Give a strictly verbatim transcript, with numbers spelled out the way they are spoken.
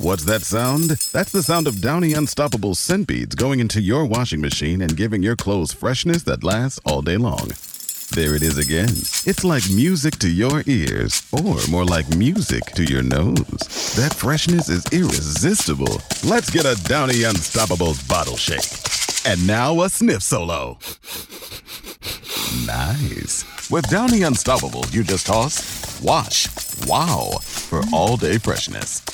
What's that sound? That's the sound of Downy Unstoppable scent beads going into your washing machine and giving your clothes freshness that lasts all day long. There it is again. It's like music to your ears, or more like music to your nose. That freshness is irresistible. Let's get a Downy Unstoppables bottle shake. And now a sniff solo. Nice. With Downy Unstoppables, you just toss, wash, wow, for all day freshness.